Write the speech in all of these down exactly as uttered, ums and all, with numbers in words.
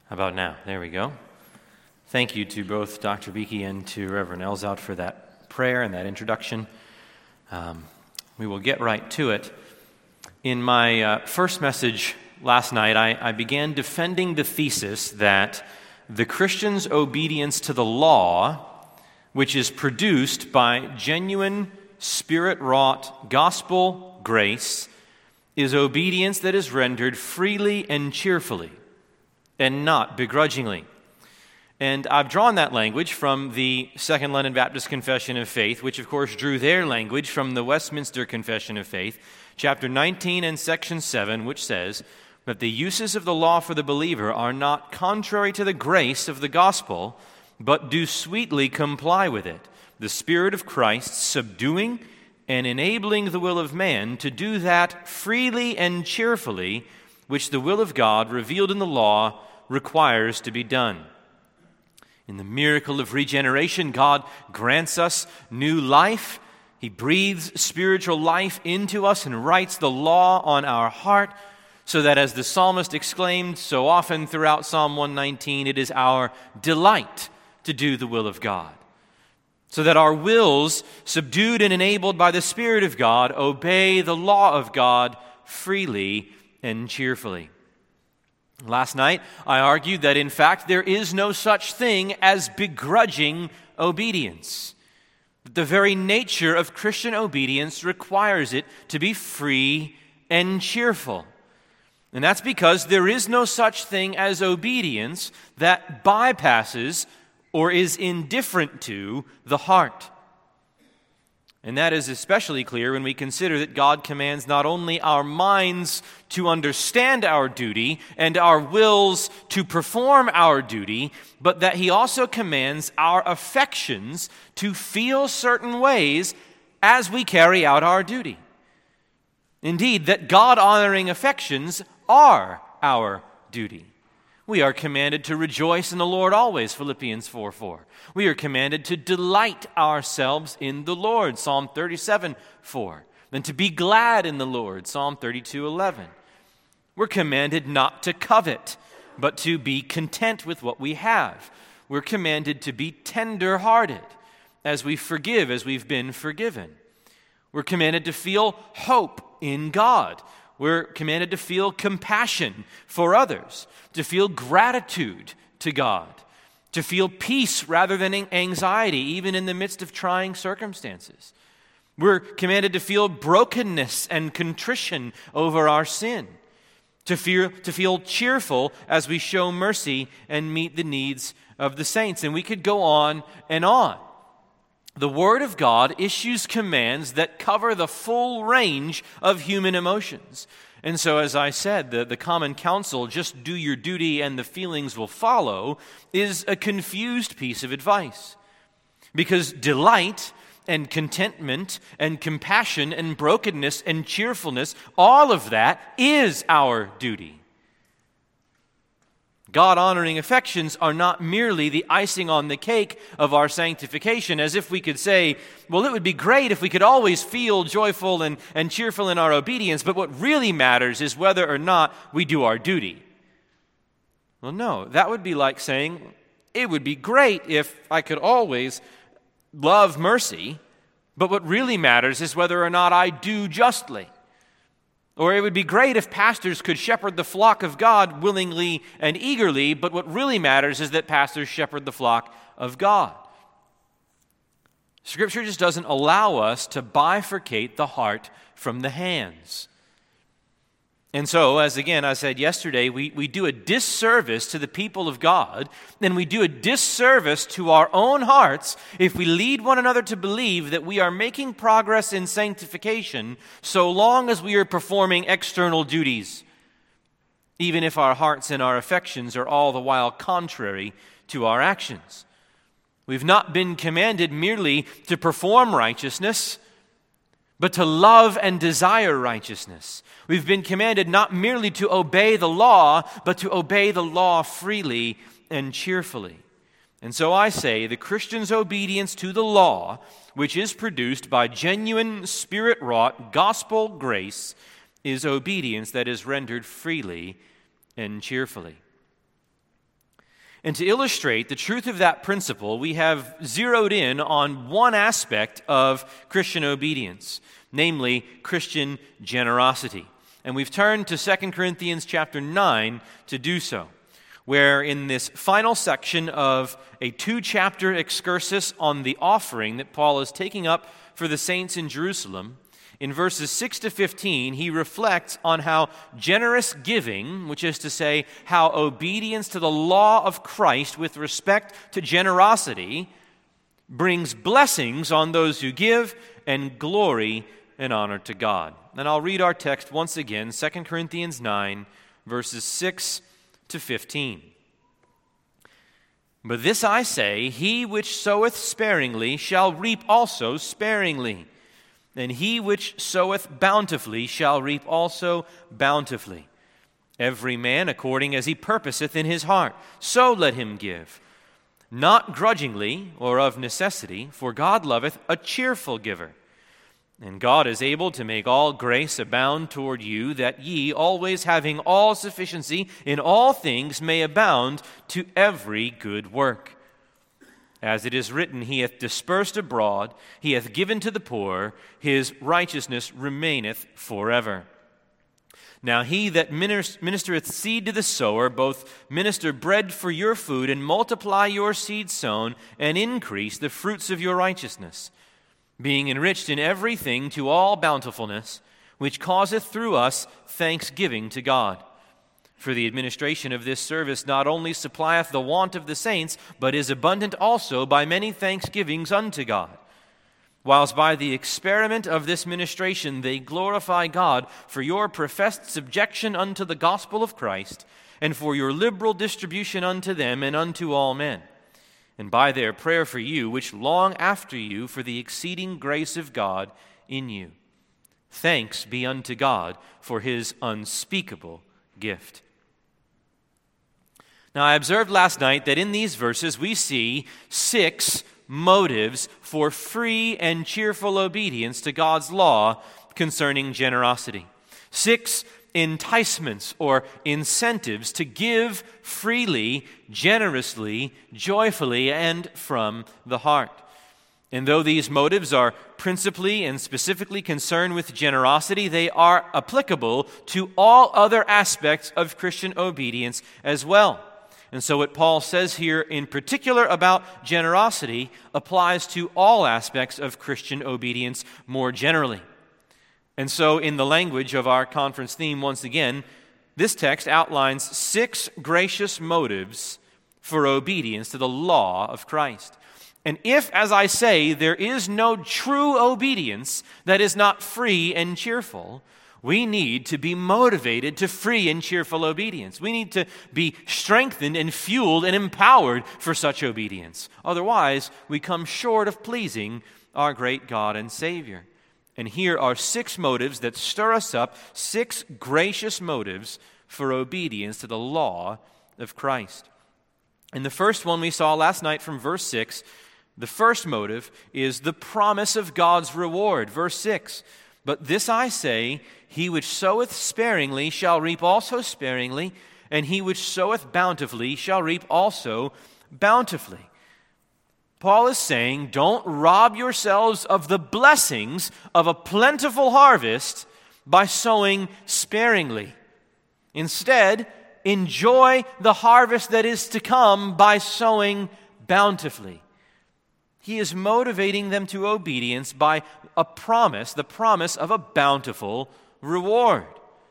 How about now? There we go. Thank you to both Doctor Beakey and to Reverend Elzout for that prayer and that introduction. Um, we will get right to it. In my uh, first message last night, I, I began defending the thesis that the Christian's obedience to the law, which is produced by genuine, Spirit-wrought gospel grace, is obedience that is rendered freely and cheerfully, and not begrudgingly. And I've drawn that language from the Second London Baptist Confession of Faith, which of course drew their language from the Westminster Confession of Faith, chapter nineteen and section seven, which says that the uses of the law for the believer are not contrary to the grace of the gospel, but do sweetly comply with it, the Spirit of Christ subduing and enabling the will of man to do that freely and cheerfully, which the will of God revealed in the law requires to be done. In the miracle of regeneration, God grants us new life. He breathes spiritual life into us and writes the law on our heart, so that, as the psalmist exclaimed so often throughout Psalm one nineteen, it is our delight to do the will of God. So that our wills, subdued and enabled by the Spirit of God, obey the law of God freely and cheerfully. Last night, I argued that, in fact, there is no such thing as begrudging obedience. The very nature of Christian obedience requires it to be free and cheerful. And that's because there is no such thing as obedience that bypasses or is indifferent to the heart. And that is especially clear when we consider that God commands not only our minds to understand our duty and our wills to perform our duty, but that He also commands our affections to feel certain ways as we carry out our duty. Indeed, that God-honoring affections are our duty. We are commanded to rejoice in the Lord always, Philippians four four. We are commanded to delight ourselves in the Lord, Psalm thirty-seven four. And to be glad in the Lord, Psalm thirty-two eleven. We're commanded not to covet, but to be content with what we have. We're commanded to be tender-hearted as we forgive as we've been forgiven. We're commanded to feel hope in God. We're commanded to feel compassion for others, to feel gratitude to God, to feel peace rather than anxiety, even in the midst of trying circumstances. We're commanded to feel brokenness and contrition over our sin, to feel, to feel cheerful as we show mercy and meet the needs of the saints. And we could go on and on. The Word of God issues commands that cover the full range of human emotions. And so, as I said, the, the common counsel, just do your duty and the feelings will follow, is a confused piece of advice. Because delight and contentment and compassion and brokenness and cheerfulness, all of that is our duty. God-honoring affections are not merely the icing on the cake of our sanctification, as if we could say, well, it would be great if we could always feel joyful and, and cheerful in our obedience, but what really matters is whether or not we do our duty. Well, no, that would be like saying, it would be great if I could always love mercy, but what really matters is whether or not I do justly. Or it would be great if pastors could shepherd the flock of God willingly and eagerly, but what really matters is that pastors shepherd the flock of God. Scripture just doesn't allow us to bifurcate the heart from the hands. And so, as again I said yesterday, we, we do a disservice to the people of God, and we do a disservice to our own hearts if we lead one another to believe that we are making progress in sanctification so long as we are performing external duties, even if our hearts and our affections are all the while contrary to our actions. We've not been commanded merely to perform righteousness, but to love and desire righteousness. We've been commanded not merely to obey the law, but to obey the law freely and cheerfully. And so I say the Christian's obedience to the law, which is produced by genuine Spirit-wrought gospel grace, is obedience that is rendered freely and cheerfully. And to illustrate the truth of that principle, we have zeroed in on one aspect of Christian obedience, namely Christian generosity. And we've turned to Second Corinthians chapter nine to do so, where in this final section of a two-chapter excursus on the offering that Paul is taking up for the saints in Jerusalem, in verses six to fifteen, he reflects on how generous giving, which is to say, how obedience to the law of Christ with respect to generosity, brings blessings on those who give and glory and honor to God. And I'll read our text once again, Second Corinthians nine, verses six to fifteen. But this I say, he which soweth sparingly shall reap also sparingly, and he which soweth bountifully shall reap also bountifully. Every man according as he purposeth in his heart, so let him give, not grudgingly or of necessity, for God loveth a cheerful giver. And God is able to make all grace abound toward you, that ye, always having all sufficiency in all things, may abound to every good work. As it is written, he hath dispersed abroad, he hath given to the poor, his righteousness remaineth forever. Now he that ministereth seed to the sower, both minister bread for your food, and multiply your seed sown, and increase the fruits of your righteousness, being enriched in everything to all bountifulness, which causeth through us thanksgiving to God. For the administration of this service not only supplieth the want of the saints, but is abundant also by many thanksgivings unto God. Whilst by the experiment of this ministration they glorify God for your professed subjection unto the gospel of Christ, and for your liberal distribution unto them and unto all men, and by their prayer for you, which long after you for the exceeding grace of God in you. Thanks be unto God for his unspeakable gift. Now, I observed last night that in these verses we see six motives for free and cheerful obedience to God's law concerning generosity. Six enticements or incentives to give freely, generously, joyfully, and from the heart. And though these motives are principally and specifically concerned with generosity, they are applicable to all other aspects of Christian obedience as well. And so what Paul says here in particular about generosity applies to all aspects of Christian obedience more generally. And so in the language of our conference theme, once again, this text outlines six gracious motives for obedience to the law of Christ. And if, as I say, there is no true obedience that is not free and cheerful, we need to be motivated to free and cheerful obedience. We need to be strengthened and fueled and empowered for such obedience. Otherwise, we come short of pleasing our great God and Savior. And here are six motives that stir us up, six gracious motives for obedience to the law of Christ. And the first one we saw last night from verse six, the first motive is the promise of God's reward. Verse six, but this I say, he which soweth sparingly shall reap also sparingly, and he which soweth bountifully shall reap also bountifully. Paul is saying, don't rob yourselves of the blessings of a plentiful harvest by sowing sparingly. Instead, enjoy the harvest that is to come by sowing bountifully. He is motivating them to obedience by a promise, the promise of a bountiful reward.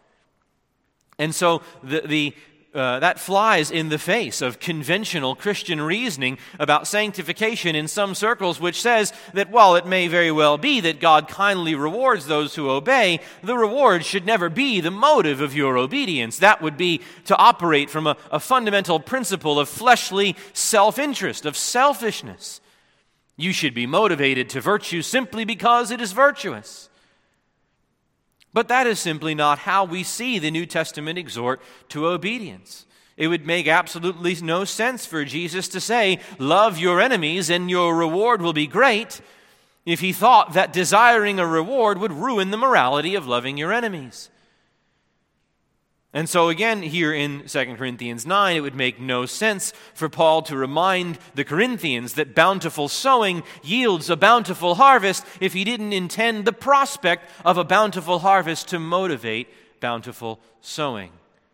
And so the, the uh, that flies in the face of conventional Christian reasoning about sanctification in some circles, which says that while it may very well be that God kindly rewards those who obey, the reward should never be the motive of your obedience. That would be to operate from a, a fundamental principle of fleshly self-interest, of selfishness. You should be motivated to virtue simply because it is virtuous. But that is simply not how we see the New Testament exhort to obedience. It would make absolutely no sense for Jesus to say, love your enemies and your reward will be great, if he thought that desiring a reward would ruin the morality of loving your enemies. And so again, here in Second Corinthians nine, it would make no sense for Paul to remind the Corinthians that bountiful sowing yields a bountiful harvest if he didn't intend the prospect of a bountiful harvest to motivate bountiful sowing.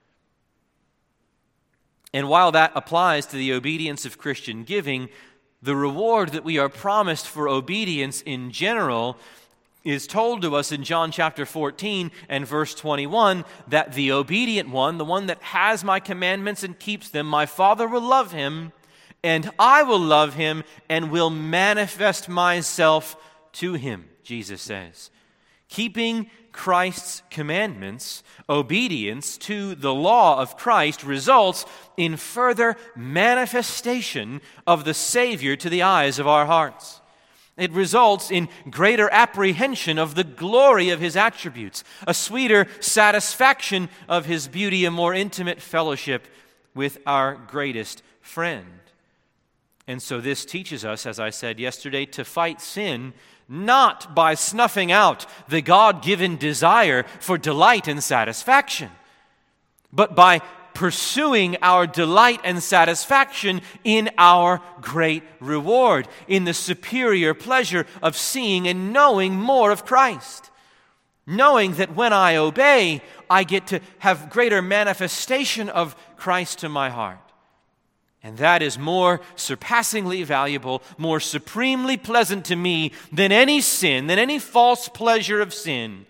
And while that applies to the obedience of Christian giving, the reward that we are promised for obedience in general is told to us in John chapter fourteen and verse twenty-one, that the obedient one, the one that has my commandments and keeps them, my Father will love him, and I will love him and will manifest myself to him, Jesus says. Keeping Christ's commandments, obedience to the law of Christ, results in further manifestation of the Savior to the eyes of our hearts. It results in greater apprehension of the glory of his attributes, a sweeter satisfaction of his beauty, a more intimate fellowship with our greatest friend. And so this teaches us, as I said yesterday, to fight sin not by snuffing out the God-given desire for delight and satisfaction, but by pursuing our delight and satisfaction in our great reward, in the superior pleasure of seeing and knowing more of Christ. Knowing that when I obey, I get to have greater manifestation of Christ to my heart. And that is more surpassingly valuable, more supremely pleasant to me than any sin, than any false pleasure of sin.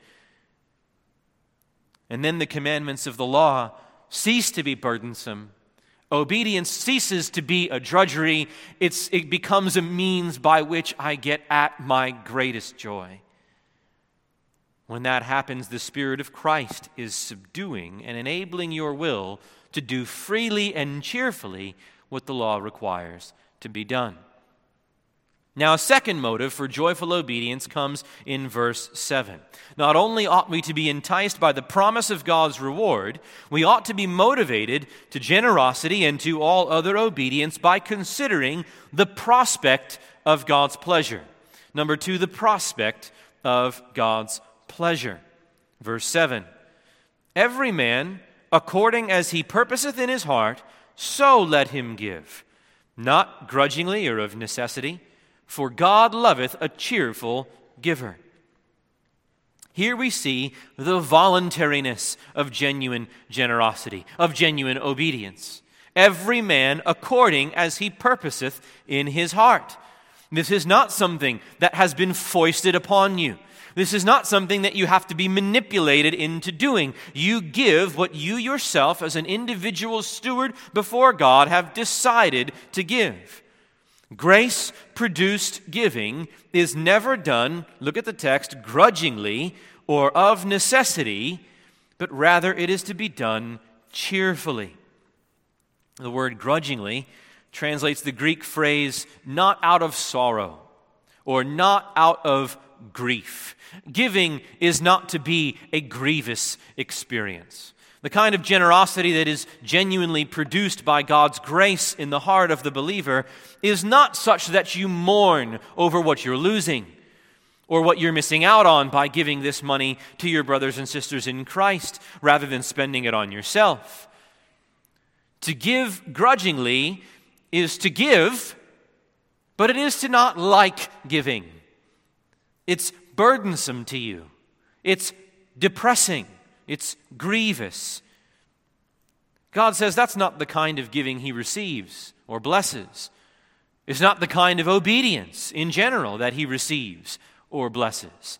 And then the commandments of the law cease to be burdensome. Obedience ceases to be a drudgery. It's, it becomes a means by which I get at my greatest joy. When that happens, the Spirit of Christ is subduing and enabling your will to do freely and cheerfully what the law requires to be done. Now, a second motive for joyful obedience comes in verse seven. Not only ought we to be enticed by the promise of God's reward, we ought to be motivated to generosity and to all other obedience by considering the prospect of God's pleasure. Number two, the prospect of God's pleasure. Verse seven. Every man, according as he purposeth in his heart, so let him give, not grudgingly or of necessity, for God loveth a cheerful giver. Here we see the voluntariness of genuine generosity, of genuine obedience. Every man according as he purposeth in his heart. This is not something that has been foisted upon you. This is not something that you have to be manipulated into doing. You give what you yourself, as an individual steward before God, have decided to give. Grace-produced giving is never done, look at the text, grudgingly or of necessity, but rather it is to be done cheerfully. The word grudgingly translates the Greek phrase not out of sorrow or not out of grief. Giving is not to be a grievous experience. The kind of generosity that is genuinely produced by God's grace in the heart of the believer is not such that you mourn over what you're losing or what you're missing out on by giving this money to your brothers and sisters in Christ rather than spending it on yourself. To give grudgingly is to give, but it is to not like giving. It's burdensome to you. It's depressing. It's grievous. God says that's not the kind of giving he receives or blesses. It's not the kind of obedience in general that he receives or blesses.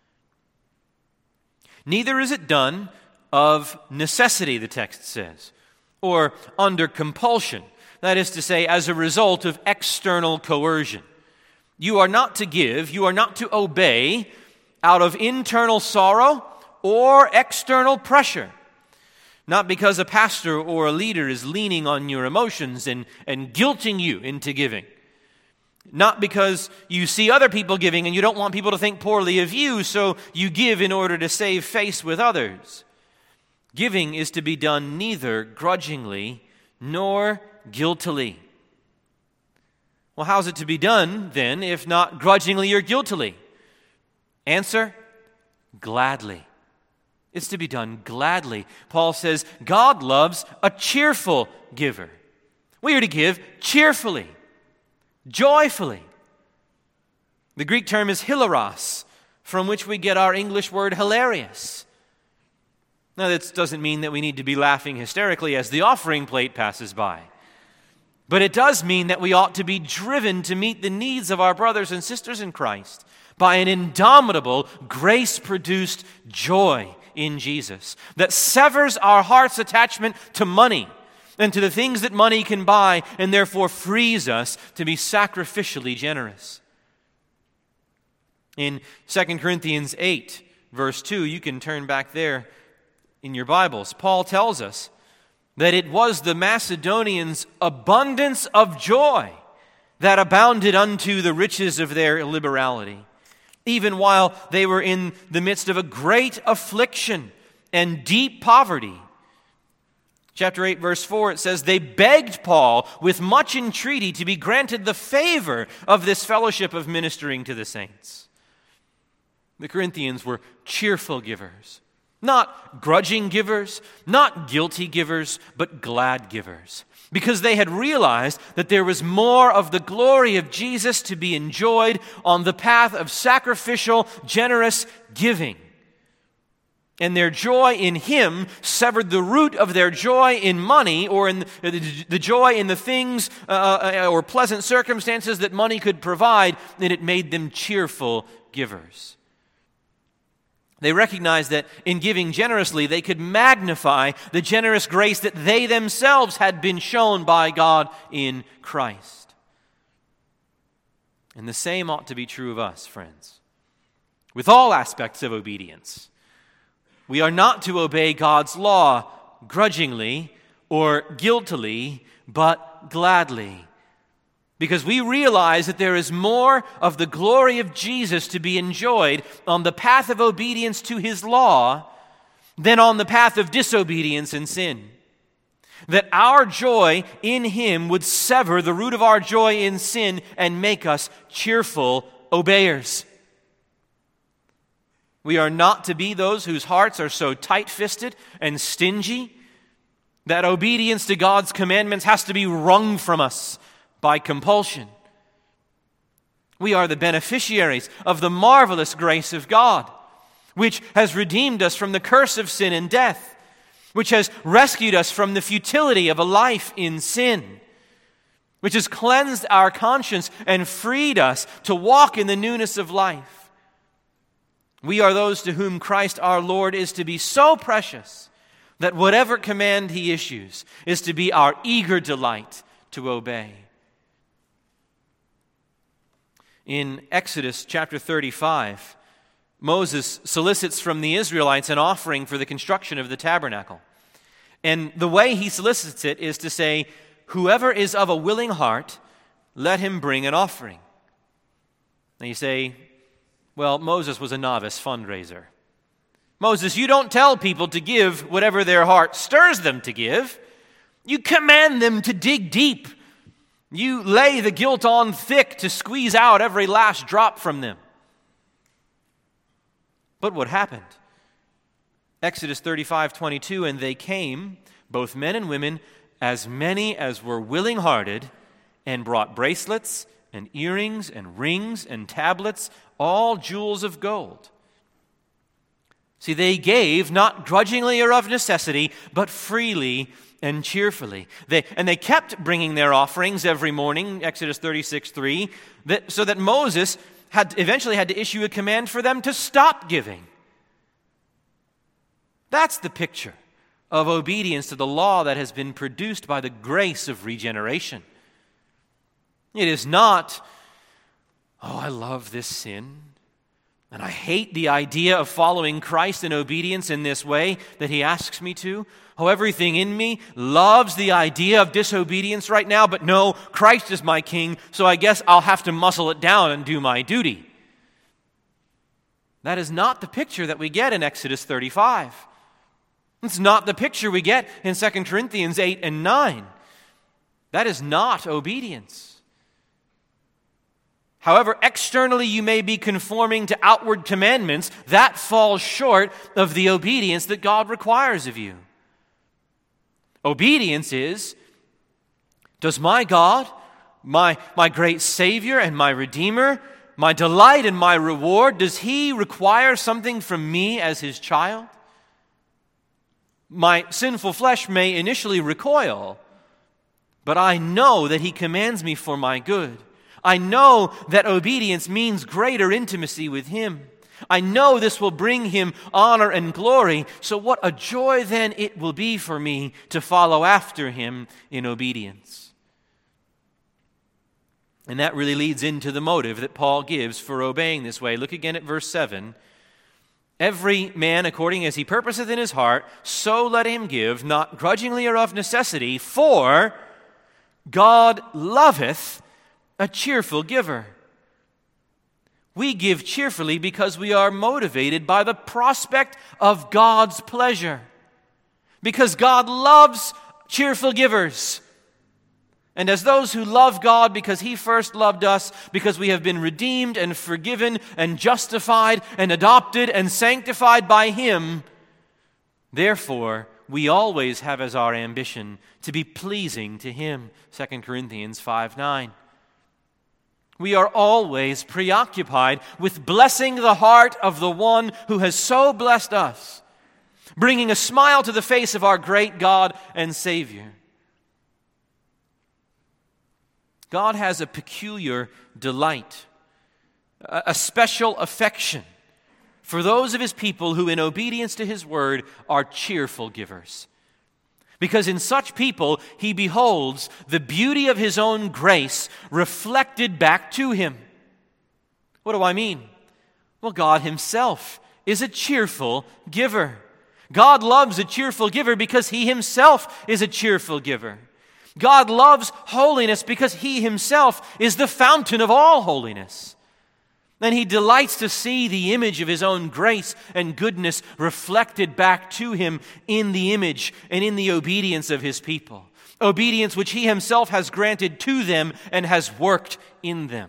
Neither is it done of necessity, the text says, or under compulsion. That is to say, as a result of external coercion. You are not to give, you are not to obey out of internal sorrow or external pressure. Not because a pastor or a leader is leaning on your emotions and, and guilting you into giving. Not because you see other people giving and you don't want people to think poorly of you, so you give in order to save face with others. Giving is to be done neither grudgingly nor guiltily. Well, how's it to be done, then, if not grudgingly or guiltily? Answer, gladly. It's to be done gladly. Paul says God loves a cheerful giver. We are to give cheerfully, joyfully. The Greek term is hilaros, from which we get our English word hilarious. Now, this doesn't mean that we need to be laughing hysterically as the offering plate passes by. But it does mean that we ought to be driven to meet the needs of our brothers and sisters in Christ by an indomitable, grace-produced joy in Jesus that severs our heart's attachment to money and to the things that money can buy, and therefore frees us to be sacrificially generous. In Second Corinthians eight, verse two, you can turn back there in your Bibles. Paul tells us that it was the Macedonians' abundance of joy that abounded unto the riches of their liberality, even while they were in the midst of a great affliction and deep poverty. Chapter eight, verse four, it says, they begged Paul with much entreaty to be granted the favor of this fellowship of ministering to the saints. The Corinthians were cheerful givers, not grudging givers, not guilty givers, but glad givers, because they had realized that there was more of the glory of Jesus to be enjoyed on the path of sacrificial, generous giving. And their joy in Him severed the root of their joy in money, or in the joy in the things uh, or pleasant circumstances that money could provide, and it made them cheerful givers. They recognized that in giving generously, they could magnify the generous grace that they themselves had been shown by God in Christ. And the same ought to be true of us, friends. With all aspects of obedience, we are not to obey God's law grudgingly or guiltily, but gladly. Because we realize that there is more of the glory of Jesus to be enjoyed on the path of obedience to His law than on the path of disobedience and sin. That our joy in Him would sever the root of our joy in sin and make us cheerful obeyers. We are not to be those whose hearts are so tight-fisted and stingy that obedience to God's commandments has to be wrung from us by compulsion. We are the beneficiaries of the marvelous grace of God, which has redeemed us from the curse of sin and death, which has rescued us from the futility of a life in sin, which has cleansed our conscience and freed us to walk in the newness of life. We are those to whom Christ our Lord is to be so precious that whatever command He issues is to be our eager delight to obey. In Exodus chapter thirty-five, Moses solicits from the Israelites an offering for the construction of the tabernacle. And the way he solicits it is to say, whoever is of a willing heart, let him bring an offering. And you say, well, Moses was a novice fundraiser. Moses, you don't tell people to give whatever their heart stirs them to give. You command them to dig deep. You lay the guilt on thick to squeeze out every last drop from them. But what happened? Exodus thirty-five twenty-two, and they came, both men and women, as many as were willing-hearted, and brought bracelets and earrings and rings and tablets, all jewels of gold. See, they gave not grudgingly or of necessity, but freely and cheerfully. They, and they kept bringing their offerings every morning, Exodus thirty-six three, that, so that Moses had eventually had to issue a command for them to stop giving. That's the picture of obedience to the law that has been produced by the grace of regeneration. It is not, oh, I love this sin, and I hate the idea of following Christ in obedience in this way that He asks me to. Oh, everything in me loves the idea of disobedience right now, but no, Christ is my King, so I guess I'll have to muscle it down and do my duty. That is not the picture that we get in Exodus thirty-five. It's not the picture we get in Second Corinthians eight and nine. That is not obedience. However externally you may be conforming to outward commandments, that falls short of the obedience that God requires of you. Obedience is, does my God, my, my great Savior and my Redeemer, my delight and my reward, does He require something from me as His child? My sinful flesh may initially recoil, but I know that He commands me for my good. I know that obedience means greater intimacy with Him. I know this will bring Him honor and glory, so what a joy then it will be for me to follow after Him in obedience. And that really leads into the motive that Paul gives for obeying this way. Look again at verse seven. Every man according as he purposeth in his heart, so let him give, not grudgingly or of necessity, for God loveth a cheerful giver. We give cheerfully because we are motivated by the prospect of God's pleasure. Because God loves cheerful givers. And as those who love God because He first loved us, because we have been redeemed and forgiven and justified and adopted and sanctified by Him, therefore we always have as our ambition to be pleasing to Him. Second Corinthians five nine. We are always preoccupied with blessing the heart of the one who has so blessed us, bringing a smile to the face of our great God and Savior. God has a peculiar delight, a special affection for those of His people who, in obedience to His word, are cheerful givers. Because in such people, He beholds the beauty of His own grace reflected back to Him. What do I mean? Well, God Himself is a cheerful giver. God loves a cheerful giver because He Himself is a cheerful giver. God loves holiness because He Himself is the fountain of all holiness. And He delights to see the image of His own grace and goodness reflected back to Him in the image and in the obedience of His people. Obedience which He Himself has granted to them and has worked in them.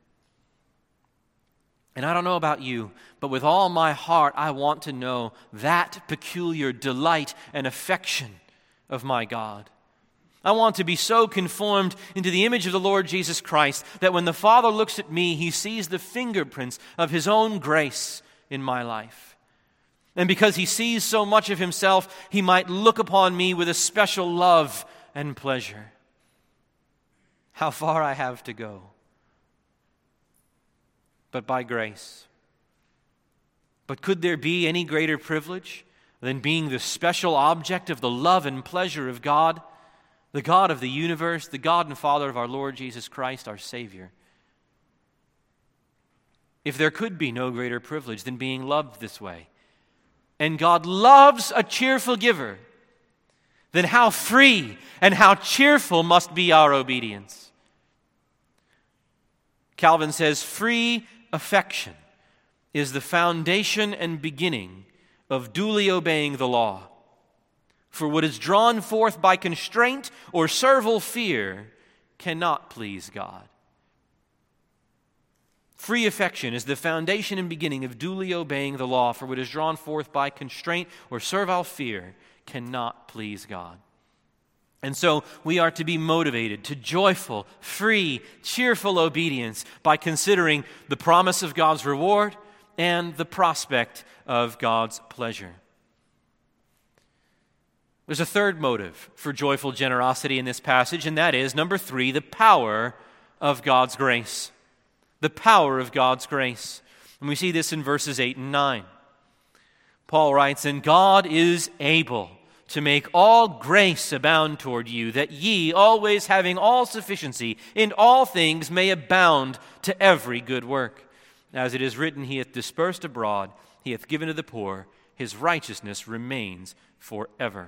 And I don't know about you, but with all my heart I want to know that peculiar delight and affection of my God. I want to be so conformed into the image of the Lord Jesus Christ that when the Father looks at me, He sees the fingerprints of His own grace in my life. And because He sees so much of Himself, He might look upon me with a special love and pleasure. How far I have to go. But by grace. But could there be any greater privilege than being the special object of the love and pleasure of God? The God of the universe, the God and Father of our Lord Jesus Christ, our Savior. If there could be no greater privilege than being loved this way, and God loves a cheerful giver, then how free and how cheerful must be our obedience. Calvin says, free affection is the foundation and beginning of duly obeying the law. For what is drawn forth by constraint or servile fear cannot please God. Free affection is the foundation and beginning of duly obeying the law. For what is drawn forth by constraint or servile fear cannot please God. And so we are to be motivated to joyful, free, cheerful obedience by considering the promise of God's reward and the prospect of God's pleasure. There's a third motive for joyful generosity in this passage, and that is, number three, the power of God's grace. The power of God's grace. And we see this in verses eight and nine. Paul writes, "And God is able to make all grace abound toward you, that ye, always having all sufficiency in all things, may abound to every good work. As it is written, He hath dispersed abroad, He hath given to the poor, His righteousness remains forever."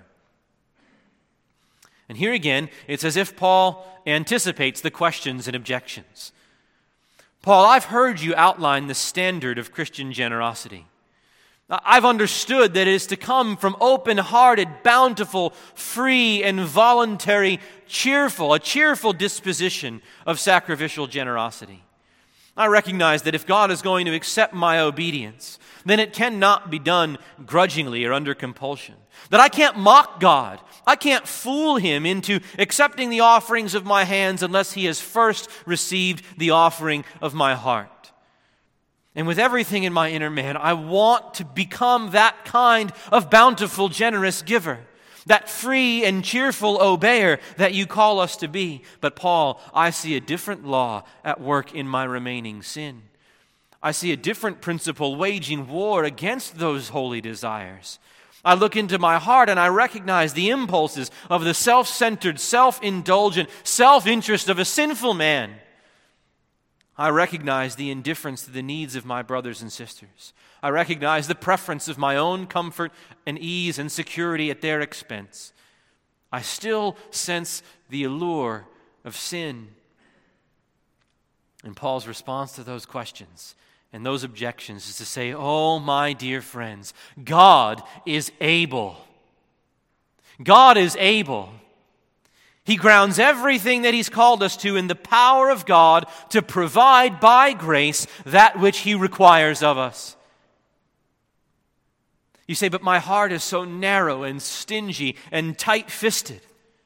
And here again, it's as if Paul anticipates the questions and objections. Paul, I've heard you outline the standard of Christian generosity. I've understood that it is to come from open-hearted, bountiful, free, and voluntary, cheerful, a cheerful disposition of sacrificial generosity. I recognize that if God is going to accept my obedience, then it cannot be done grudgingly or under compulsion. That I can't mock God. I can't fool Him into accepting the offerings of my hands unless He has first received the offering of my heart. And with everything in my inner man, I want to become that kind of bountiful, generous giver, that free and cheerful obeyer that you call us to be. But Paul, I see a different law at work in my remaining sin. I see a different principle waging war against those holy desires. I look into my heart and I recognize the impulses of the self-centered, self-indulgent, self-interest of a sinful man. I recognize the indifference to the needs of my brothers and sisters. I recognize the preference of my own comfort and ease and security at their expense. I still sense the allure of sin. And Paul's response to those questions and those objections is to say, oh, my dear friends, God is able. God is able. He grounds everything that He's called us to in the power of God to provide by grace that which He requires of us. You say, but my heart is so narrow and stingy and tight-fisted.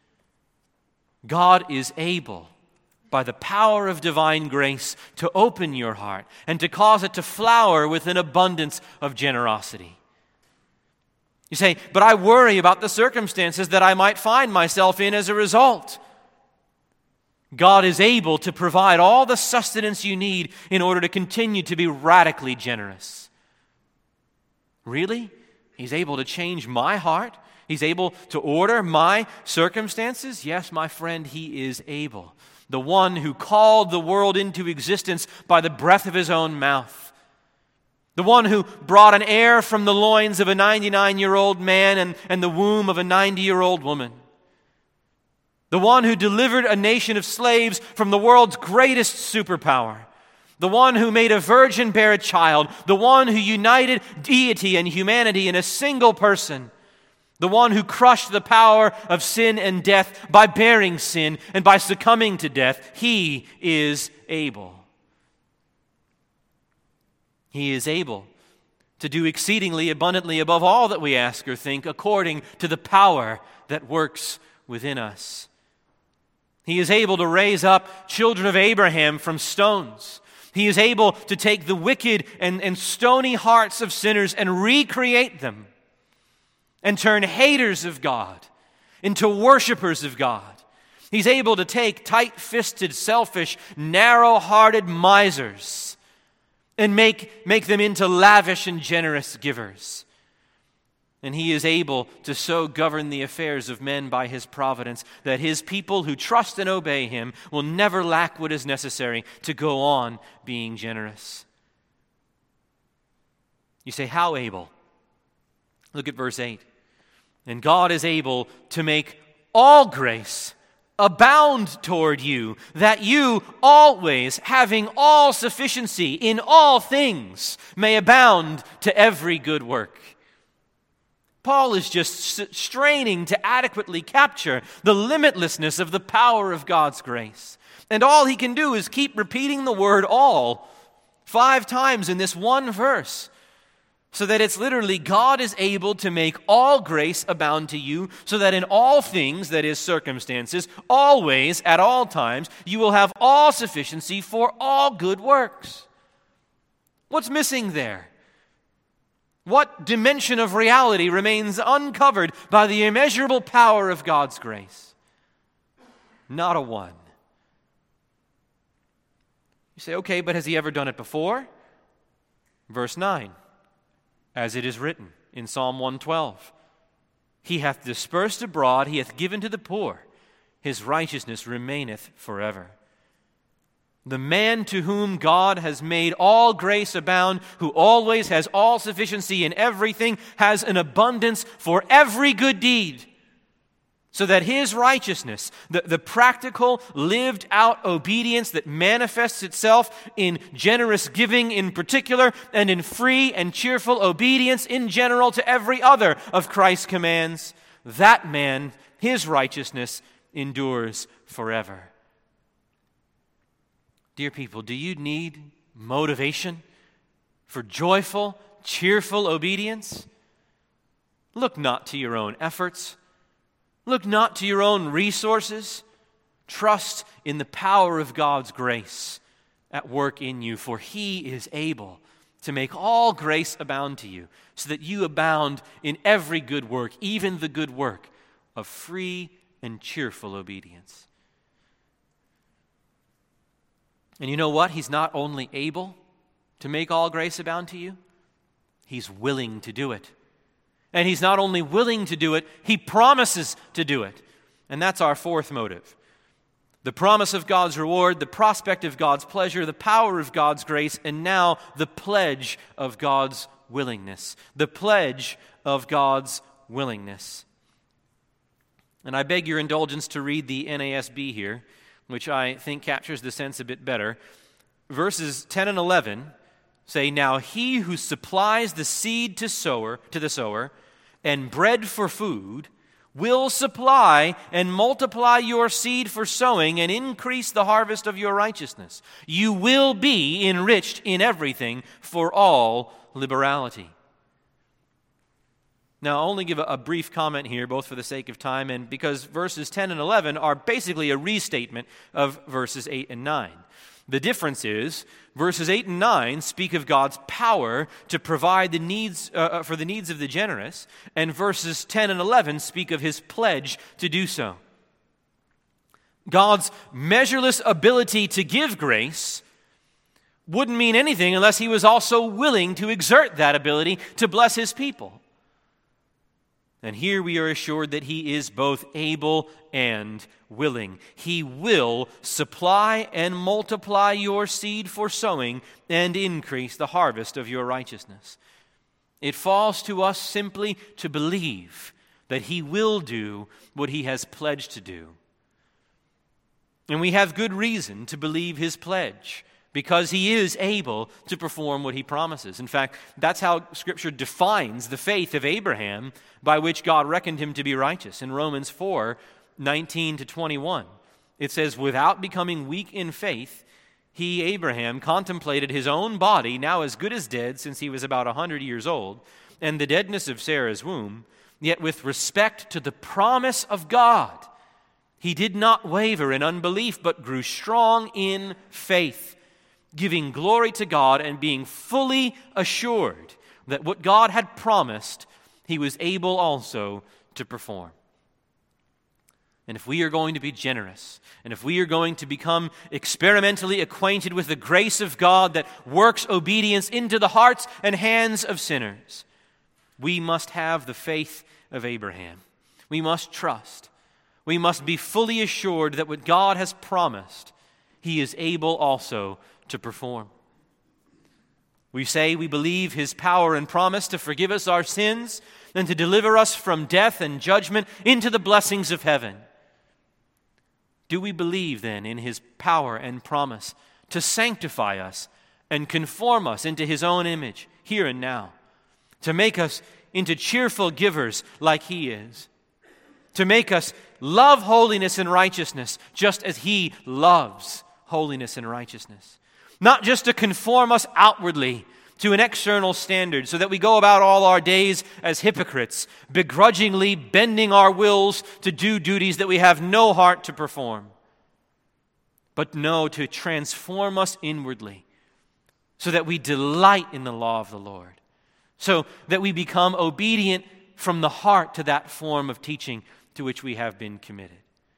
God is able, by the power of divine grace, to open your heart and to cause it to flower with an abundance of generosity. You say, but I worry about the circumstances that I might find myself in as a result. God is able to provide all the sustenance you need in order to continue to be radically generous. Really? He's able to change my heart? He's able to order my circumstances? Yes, my friend, He is able. The one who called the world into existence by the breath of His own mouth. The one who brought an heir from the loins of a ninety-nine-year-old man and, and the womb of a ninety-year-old woman. The one who delivered a nation of slaves from the world's greatest superpower. The one who made a virgin bear a child. The one who united deity and humanity in a single person. The one who crushed the power of sin and death by bearing sin and by succumbing to death. He is able. He is able to do exceedingly abundantly above all that we ask or think, according to the power that works within us. He is able to raise up children of Abraham from stones. He is able to take the wicked and, and stony hearts of sinners and recreate them and turn haters of God into worshipers of God. He's able to take tight-fisted, selfish, narrow-hearted misers and make, make them into lavish and generous givers. And He is able to so govern the affairs of men by His providence that His people who trust and obey Him will never lack what is necessary to go on being generous. You say, how able? Look at verse eight. And God is able to make all grace abound toward you, that you always, having all sufficiency in all things, may abound to every good work. Paul is just straining to adequately capture the limitlessness of the power of God's grace. And all he can do is keep repeating the word all five times in this one verse. So that it's literally, God is able to make all grace abound to you, so that in all things, that is circumstances, always, at all times, you will have all sufficiency for all good works. What's missing there? What dimension of reality remains uncovered by the immeasurable power of God's grace? Not a one. You say, okay, but has He ever done it before? Verse nine. As it is written in Psalm one twelve, He hath dispersed abroad, He hath given to the poor, His righteousness remaineth forever. The man to whom God has made all grace abound, who always has all sufficiency in everything, has an abundance for every good deed, so that his righteousness, the, the practical, lived-out obedience that manifests itself in generous giving in particular, and in free and cheerful obedience in general to every other of Christ's commands, that man, his righteousness, endures forever. Dear people, do you need motivation for joyful, cheerful obedience? Look not to your own efforts. Look not to your own resources. Trust in the power of God's grace at work in you, for He is able to make all grace abound to you, so that you abound in every good work, even the good work of free and cheerful obedience. And you know what? He's not only able to make all grace abound to you, He's willing to do it. And He's not only willing to do it, He promises to do it. And that's our fourth motive. The promise of God's reward, the prospect of God's pleasure, the power of God's grace, and now the pledge of God's willingness. The pledge of God's willingness. And I beg your indulgence to read the N A S B here, which I think captures the sense a bit better. Verses ten and eleven say, "Now he who supplies the seed to sower to the sower and bread for food will supply and multiply your seed for sowing and increase the harvest of your righteousness. You will be enriched in everything for all liberality." Now, I'll only give a, a brief comment here, both for the sake of time and because verses ten and eleven are basically a restatement of verses eight and nine. The difference is, verses eight and nine speak of God's power to provide the needs uh, for the needs of the generous, and verses ten and eleven speak of His pledge to do so. God's measureless ability to give grace wouldn't mean anything unless He was also willing to exert that ability to bless His people. And here we are assured that He is both able and willing. He will supply and multiply your seed for sowing and increase the harvest of your righteousness. It falls to us simply to believe that He will do what He has pledged to do. And we have good reason to believe His pledge, because He is able to perform what He promises. In fact, that's how Scripture defines the faith of Abraham, by which God reckoned him to be righteous. In Romans four, nineteen to twenty-one, it says, "Without becoming weak in faith, he, Abraham, contemplated his own body, now as good as dead, since he was about a hundred years old, and the deadness of Sarah's womb, yet with respect to the promise of God, he did not waver in unbelief, but grew strong in faith, giving glory to God and being fully assured that what God had promised, He was able also to perform." And if we are going to be generous, and if we are going to become experimentally acquainted with the grace of God that works obedience into the hearts and hands of sinners, we must have the faith of Abraham. We must trust. We must be fully assured that what God has promised, He is able also to perform. We say we believe His power and promise to forgive us our sins and to deliver us from death and judgment into the blessings of heaven. Do we believe then in His power and promise to sanctify us and conform us into His own image here and now, to make us into cheerful givers like He is, to make us love holiness and righteousness just as He loves holiness and righteousness? Not just to conform us outwardly to an external standard so that we go about all our days as hypocrites, begrudgingly bending our wills to do duties that we have no heart to perform. But no, to transform us inwardly so that we delight in the law of the Lord, so that we become obedient from the heart to that form of teaching to which we have been committed.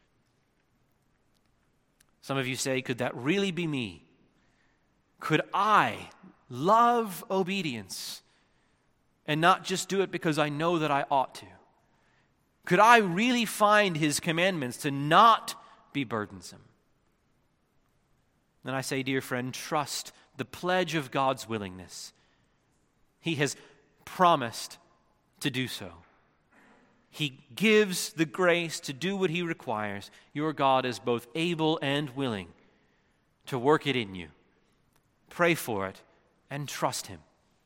Some of you say, could that really be me? Could I love obedience and not just do it because I know that I ought to? Could I really find His commandments to not be burdensome? Then I say, dear friend, trust the pledge of God's willingness. He has promised to do so. He gives the grace to do what He requires. Your God is both able and willing to work it in you. Pray for it and trust Him.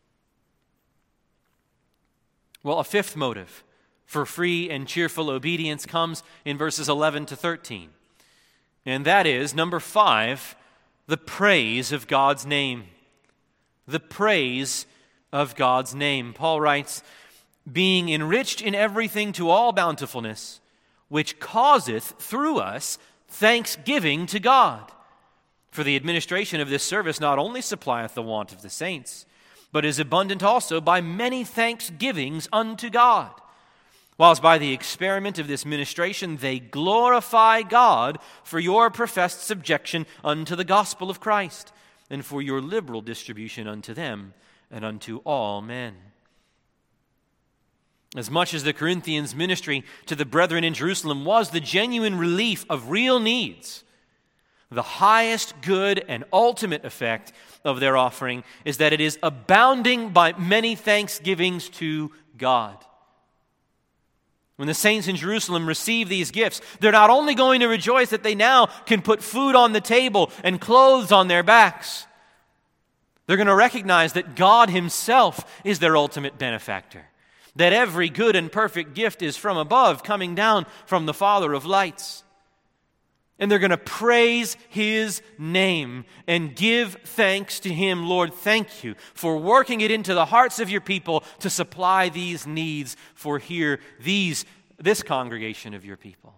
Well, a fifth motive for free and cheerful obedience comes in verses eleven to thirteen. And that is, number five, the praise of God's name. the praise of God's name. Paul writes, being enriched in everything to all bountifulness, which causeth through us thanksgiving to God. For the administration of this service not only supplieth the want of the saints, but is abundant also by many thanksgivings unto God. Whilst by the experiment of this ministration they glorify God for your professed subjection unto the gospel of Christ, and for your liberal distribution unto them and unto all men. As much as the Corinthians' ministry to the brethren in Jerusalem was the genuine relief of real needs, the highest good and ultimate effect of their offering is that it is abounding by many thanksgivings to God. When the saints in Jerusalem receive these gifts, they're not only going to rejoice that they now can put food on the table and clothes on their backs, they're going to recognize that God Himself is their ultimate benefactor, that every good and perfect gift is from above, coming down from the Father of lights. And they're going to praise His name and give thanks to Him. Lord, thank you for working it into the hearts of your people to supply these needs for here, these, this congregation of your people.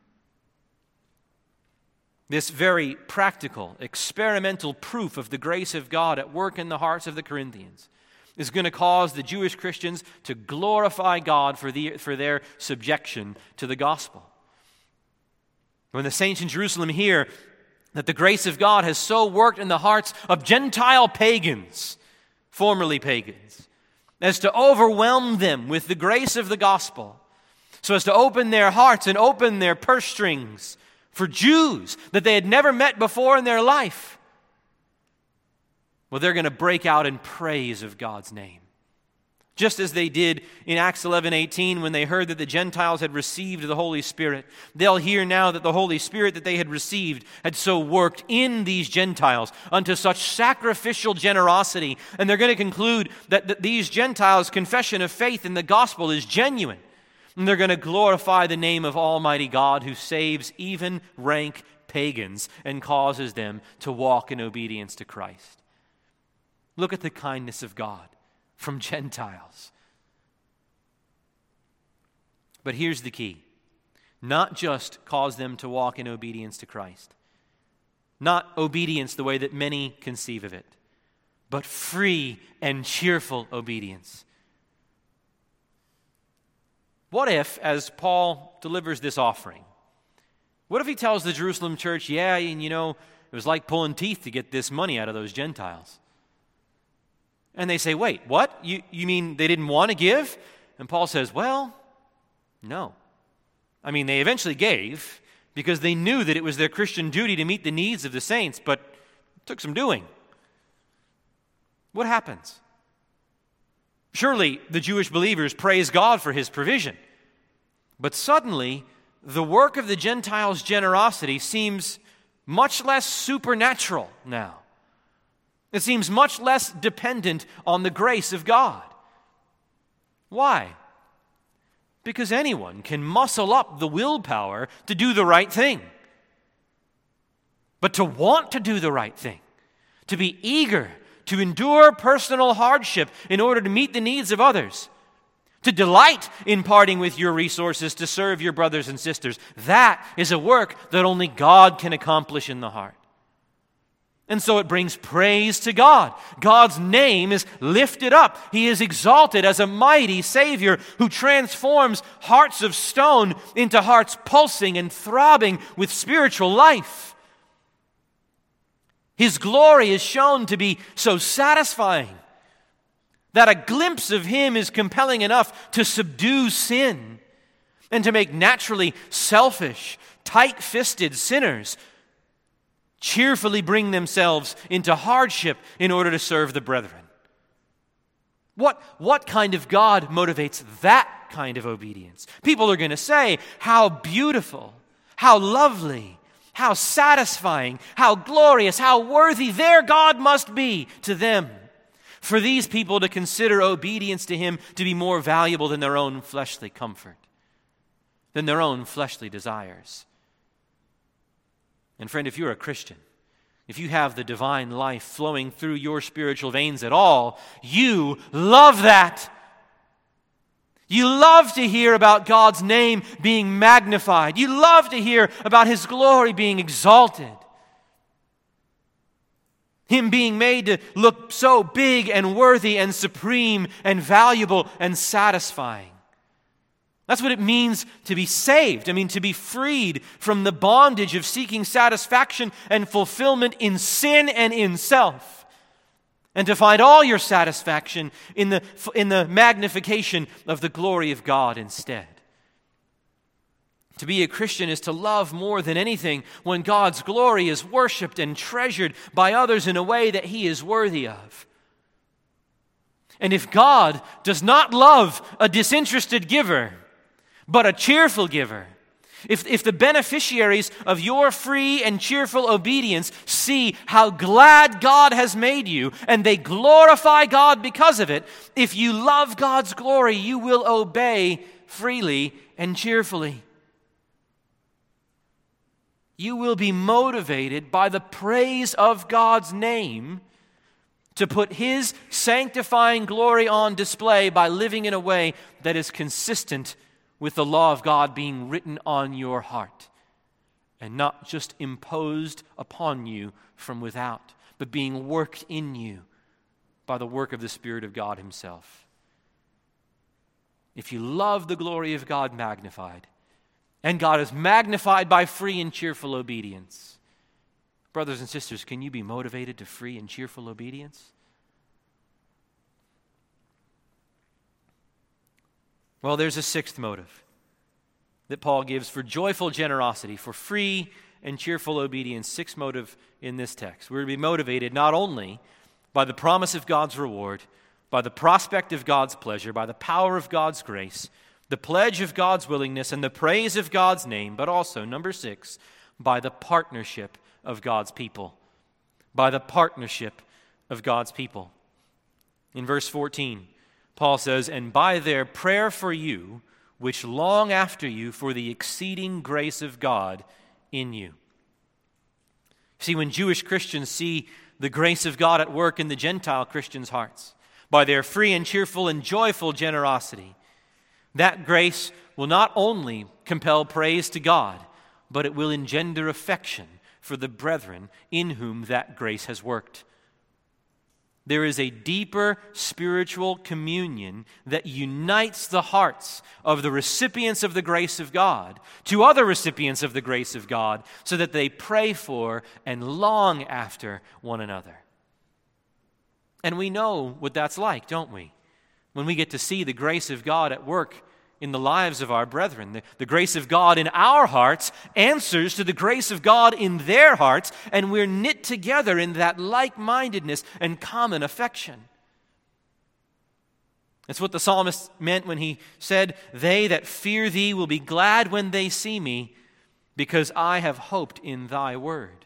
This very practical, experimental proof of the grace of God at work in the hearts of the Corinthians is going to cause the Jewish Christians to glorify God for, the, for their subjection to the gospel. When the saints in Jerusalem hear that the grace of God has so worked in the hearts of Gentile pagans, formerly pagans, as to overwhelm them with the grace of the gospel, so as to open their hearts and open their purse strings for Jews that they had never met before in their life, well, they're going to break out in praise of God's name. Just as they did in Acts eleven eighteen when they heard that the Gentiles had received the Holy Spirit. They'll hear now that the Holy Spirit that they had received had so worked in these Gentiles unto such sacrificial generosity. And they're going to conclude that, that these Gentiles' confession of faith in the gospel is genuine. And they're going to glorify the name of Almighty God who saves even rank pagans and causes them to walk in obedience to Christ. Look at the kindness of God from Gentiles. But here's the key. Not just cause them to walk in obedience to Christ. Not obedience the way that many conceive of it, but free and cheerful obedience. What if, as Paul delivers this offering, what if he tells the Jerusalem church, yeah, and you know, it was like pulling teeth to get this money out of those Gentiles? And they say, wait, what? You, you mean they didn't want to give? And Paul says, well, no. I mean, they eventually gave because they knew that it was their Christian duty to meet the needs of the saints, but it took some doing. What happens? Surely the Jewish believers praise God for His provision. But suddenly, the work of the Gentiles' generosity seems much less supernatural now. It seems much less dependent on the grace of God. Why? Because anyone can muscle up the willpower to do the right thing. But to want to do the right thing, to be eager to endure personal hardship in order to meet the needs of others, to delight in parting with your resources to serve your brothers and sisters, that is a work that only God can accomplish in the heart. And so it brings praise to God. God's name is lifted up. He is exalted as a mighty Savior who transforms hearts of stone into hearts pulsing and throbbing with spiritual life. His glory is shown to be so satisfying that a glimpse of Him is compelling enough to subdue sin and to make naturally selfish, tight-fisted sinners cheerfully bring themselves into hardship in order to serve the brethren. What, what kind of God motivates that kind of obedience? People are going to say, how beautiful, how lovely, how satisfying, how glorious, how worthy their God must be to them. For these people to consider obedience to Him to be more valuable than their own fleshly comfort, than their own fleshly desires. And friend, if you're a Christian, if you have the divine life flowing through your spiritual veins at all, you love that. You love to hear about God's name being magnified. You love to hear about His glory being exalted. Him being made to look so big and worthy and supreme and valuable and satisfying. That's what it means to be saved. I mean, to be freed from the bondage of seeking satisfaction and fulfillment in sin and in self. And to find all your satisfaction in the, in the magnification of the glory of God instead. To be a Christian is to love more than anything when God's glory is worshiped and treasured by others in a way that He is worthy of. And if God does not love a disinterested giver, but a cheerful giver, if, if the beneficiaries of your free and cheerful obedience see how glad God has made you, and they glorify God because of it, if you love God's glory, you will obey freely and cheerfully. You will be motivated by the praise of God's name to put His sanctifying glory on display by living in a way that is consistent with the law of God being written on your heart and not just imposed upon you from without, but being worked in you by the work of the Spirit of God Himself. If you love the glory of God magnified, and God is magnified by free and cheerful obedience, brothers and sisters, can you be motivated to free and cheerful obedience? Well, there's a sixth motive that Paul gives for joyful generosity, for free and cheerful obedience. Sixth motive in this text. We're to be motivated not only by the promise of God's reward, by the prospect of God's pleasure, by the power of God's grace, the pledge of God's willingness, and the praise of God's name, but also, number six, by the partnership of God's people. By the partnership of God's people. In verse fourteen, Paul says, "And by their prayer for you, which long after you for the exceeding grace of God in you." See, when Jewish Christians see the grace of God at work in the Gentile Christians' hearts, by their free and cheerful and joyful generosity, that grace will not only compel praise to God, but it will engender affection for the brethren in whom that grace has worked. There is a deeper spiritual communion that unites the hearts of the recipients of the grace of God to other recipients of the grace of God so that they pray for and long after one another. And we know what that's like, don't we? When we get to see the grace of God at work in the lives of our brethren. The, the grace of God in our hearts answers to the grace of God in their hearts, and we're knit together in that like-mindedness and common affection. That's what the psalmist meant when he said, "They that fear thee will be glad when they see me, because I have hoped in thy word."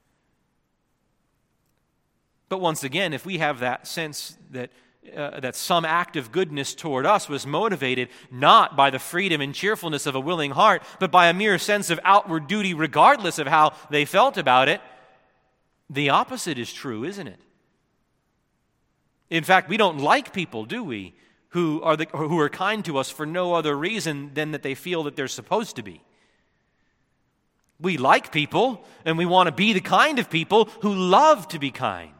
But once again, if we have that sense that Uh, that some act of goodness toward us was motivated not by the freedom and cheerfulness of a willing heart, but by a mere sense of outward duty regardless of how they felt about it, the opposite is true, isn't it? In fact, we don't like people, do we, who are the, who are kind to us for no other reason than that they feel that they're supposed to be. We like people, and we want to be the kind of people who love to be kind.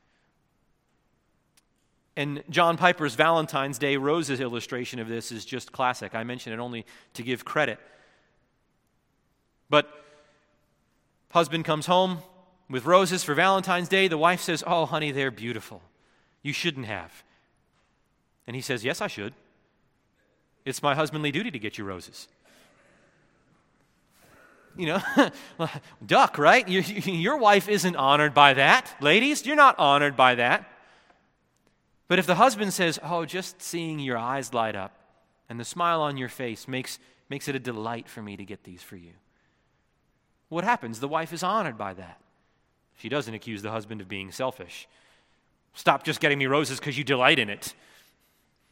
And John Piper's Valentine's Day Roses illustration of this is just classic. I mention it only to give credit. But husband comes home with roses for Valentine's Day. The wife says, "Oh, honey, they're beautiful. You shouldn't have." And he says, "Yes, I should. It's my husbandly duty to get you roses." You know, duck, right? Your, your wife isn't honored by that. Ladies, you're not honored by that. But if the husband says, "Oh, just seeing your eyes light up and the smile on your face makes, makes it a delight for me to get these for you," what happens? The wife is honored by that. She doesn't accuse the husband of being selfish. "Stop just getting me roses because you delight in it."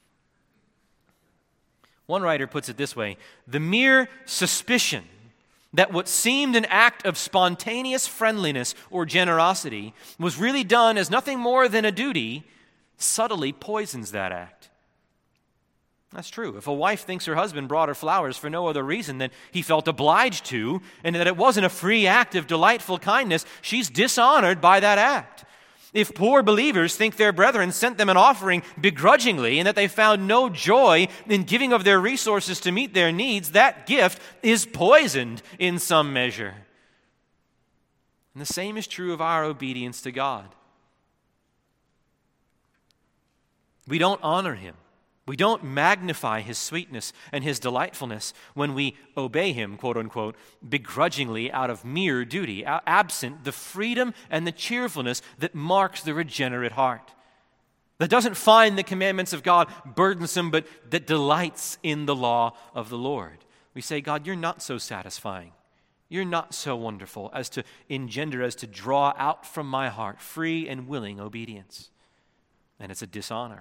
One writer puts it this way: the mere suspicion that what seemed an act of spontaneous friendliness or generosity was really done as nothing more than a duty subtly poisons that act. That's true. If a wife thinks her husband brought her flowers for no other reason than he felt obliged to, and that it wasn't a free act of delightful kindness, she's dishonored by that act. If poor believers think their brethren sent them an offering begrudgingly and that they found no joy in giving of their resources to meet their needs, that gift is poisoned in some measure. And the same is true of our obedience to God. We don't honor Him. We don't magnify His sweetness and His delightfulness when we obey Him, quote unquote, begrudgingly out of mere duty, absent the freedom and the cheerfulness that marks the regenerate heart, that doesn't find the commandments of God burdensome, but that delights in the law of the Lord. We say, God, you're not so satisfying. You're not so wonderful as to engender, as to draw out from my heart free and willing obedience. And it's a dishonor.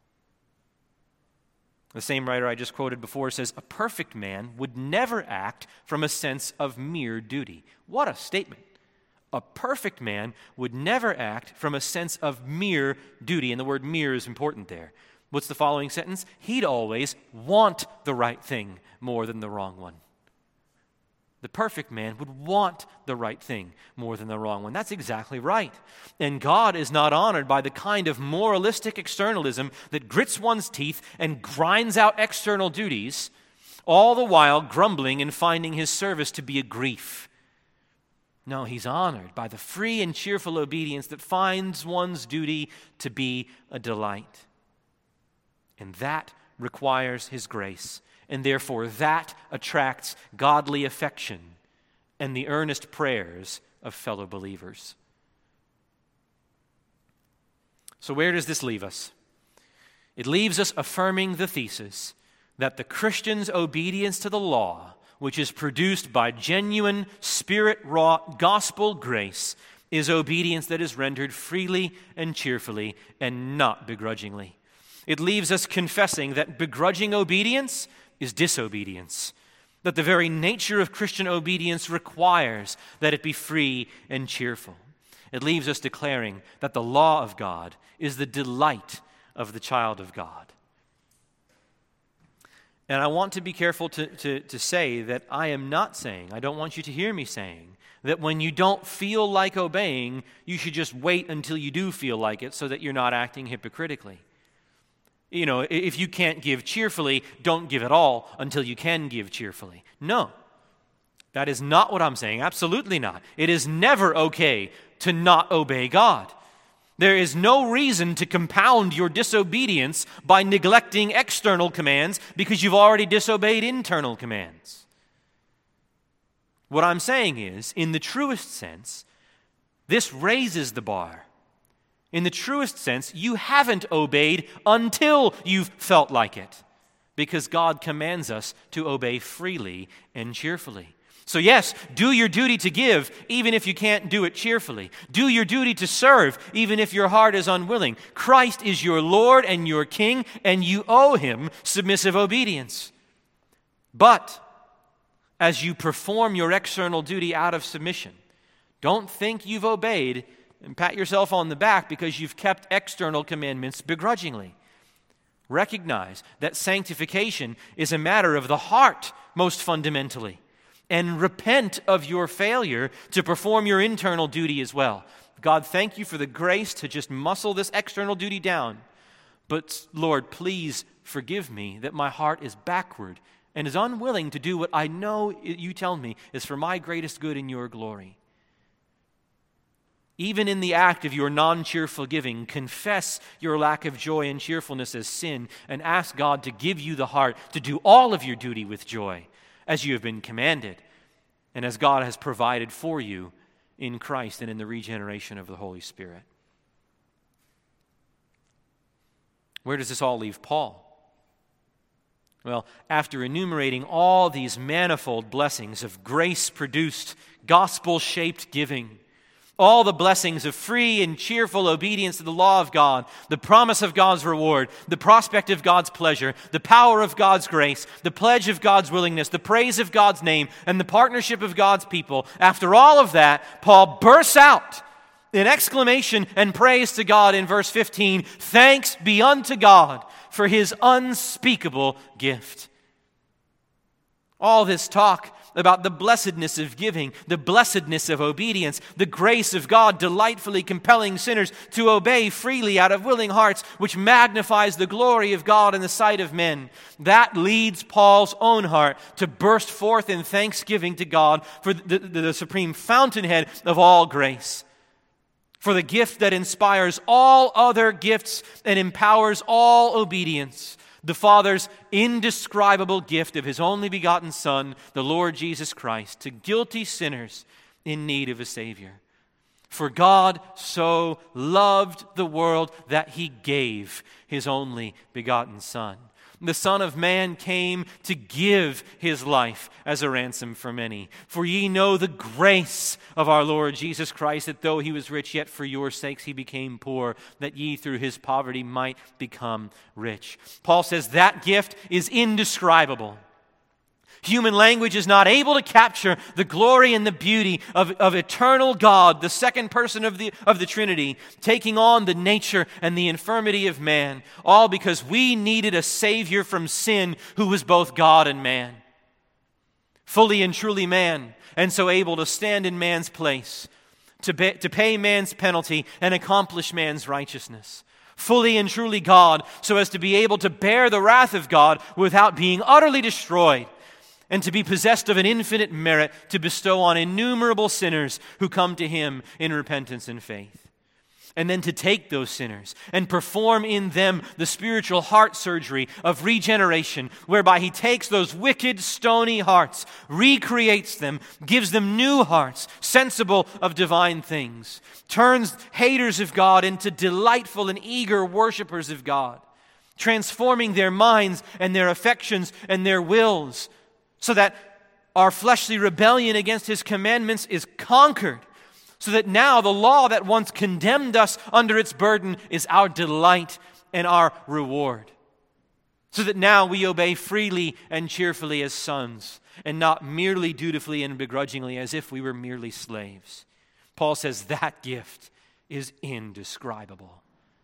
The same writer I just quoted before says, a perfect man would never act from a sense of mere duty. What a statement. A perfect man would never act from a sense of mere duty. And the word mere is important there. What's the following sentence? He'd always want the right thing more than the wrong one. The perfect man would want the right thing more than the wrong one. That's exactly right. And God is not honored by the kind of moralistic externalism that grits one's teeth and grinds out external duties, all the while grumbling and finding His service to be a grief. No, He's honored by the free and cheerful obedience that finds one's duty to be a delight. And that requires His grace. And therefore, that attracts godly affection and the earnest prayers of fellow believers. So where does this leave us? It leaves us affirming the thesis that the Christian's obedience to the law, which is produced by genuine, spirit-wrought gospel grace, is obedience that is rendered freely and cheerfully and not begrudgingly. It leaves us confessing that begrudging obedience is disobedience, that the very nature of Christian obedience requires that it be free and cheerful. It leaves us declaring that the law of God is the delight of the child of God. And I want to be careful to, to, to say that I am not saying, I don't want you to hear me saying, that when you don't feel like obeying, you should just wait until you do feel like it so that you're not acting hypocritically. You know, if you can't give cheerfully, don't give at all until you can give cheerfully. No, that is not what I'm saying. Absolutely not. It is never okay to not obey God. There is no reason to compound your disobedience by neglecting external commands because you've already disobeyed internal commands. What I'm saying is, in the truest sense, this raises the bar. In the truest sense, you haven't obeyed until you've felt like it, because God commands us to obey freely and cheerfully. So yes, do your duty to give, even if you can't do it cheerfully. Do your duty to serve, even if your heart is unwilling. Christ is your Lord and your King, and you owe Him submissive obedience. But as you perform your external duty out of submission, don't think you've obeyed and pat yourself on the back because you've kept external commandments begrudgingly. Recognize that sanctification is a matter of the heart most fundamentally, and repent of your failure to perform your internal duty as well. God, thank you for the grace to just muscle this external duty down. But Lord, please forgive me that my heart is backward and is unwilling to do what I know you tell me is for my greatest good and your glory. Even in the act of your non-cheerful giving, confess your lack of joy and cheerfulness as sin and ask God to give you the heart to do all of your duty with joy as you have been commanded and as God has provided for you in Christ and in the regeneration of the Holy Spirit. Where does this all leave Paul? Well, after enumerating all these manifold blessings of grace-produced, gospel-shaped giving, All the blessings of free and cheerful obedience to the law of God, the promise of God's reward, the prospect of God's pleasure, the power of God's grace, the pledge of God's willingness, the praise of God's name, and the partnership of God's people. After all of that, Paul bursts out in exclamation and praise to God in verse fifteen, "Thanks be unto God for his unspeakable gift." All this talk about the blessedness of giving, the blessedness of obedience, the grace of God delightfully compelling sinners to obey freely out of willing hearts, which magnifies the glory of God in the sight of men. That leads Paul's own heart to burst forth in thanksgiving to God for the, the, the supreme fountainhead of all grace, for the gift that inspires all other gifts and empowers all obedience, the Father's indescribable gift of his only begotten Son, the Lord Jesus Christ, to guilty sinners in need of a Savior. For God so loved the world that he gave his only begotten Son. The Son of Man came to give his life as a ransom for many. For ye know the grace of our Lord Jesus Christ, that though he was rich, yet for your sakes he became poor, that ye through his poverty might become rich. Paul says that gift is indescribable. Human language is not able to capture the glory and the beauty of, of eternal God, the second person of the, of the Trinity, taking on the nature and the infirmity of man, all because we needed a Savior from sin who was both God and man. Fully and truly man, and so able to stand in man's place, to, be, to pay man's penalty and accomplish man's righteousness. Fully and truly God, so as to be able to bear the wrath of God without being utterly destroyed, and to be possessed of an infinite merit to bestow on innumerable sinners who come to him in repentance and faith. And then to take those sinners and perform in them the spiritual heart surgery of regeneration, whereby he takes those wicked, stony hearts, recreates them, gives them new hearts, sensible of divine things, turns haters of God into delightful and eager worshipers of God, transforming their minds and their affections and their wills, so that our fleshly rebellion against his commandments is conquered, so that now the law that once condemned us under its burden is our delight and our reward. So that now we obey freely and cheerfully as sons, and not merely dutifully and begrudgingly as if we were merely slaves. Paul says that gift is indescribable.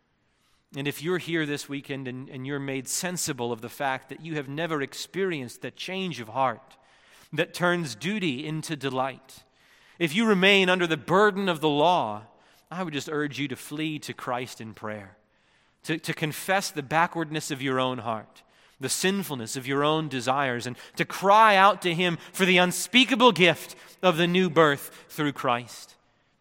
And if you're here this weekend and, and you're made sensible of the fact that you have never experienced that change of heart that turns duty into delight, if you remain under the burden of the law, I would just urge you to flee to Christ in prayer, to, to confess the backwardness of your own heart, the sinfulness of your own desires, and to cry out to him for the unspeakable gift of the new birth through Christ.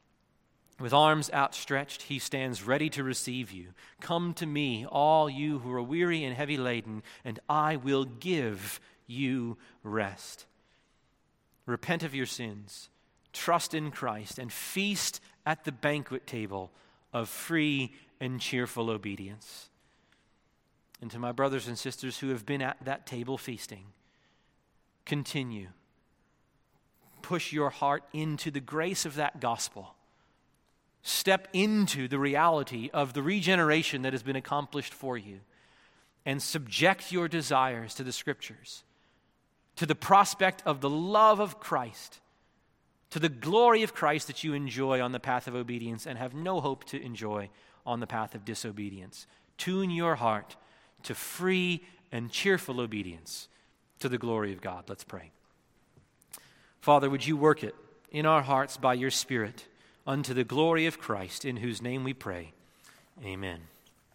With arms outstretched, he stands ready to receive you. Come to me, all you who are weary and heavy laden, and I will give you rest. Repent of your sins, trust in Christ, and feast at the banquet table of free and cheerful obedience. And to my brothers and sisters who have been at that table feasting, continue. Push your heart into the grace of that gospel. Step into the reality of the regeneration that has been accomplished for you, and subject your desires to the Scriptures, to the prospect of the love of Christ, to the glory of Christ that you enjoy on the path of obedience and have no hope to enjoy on the path of disobedience. Tune your heart to free and cheerful obedience to the glory of God. Let's pray. Father, would you work it in our hearts by your Spirit, unto the glory of Christ, in whose name we pray. Amen.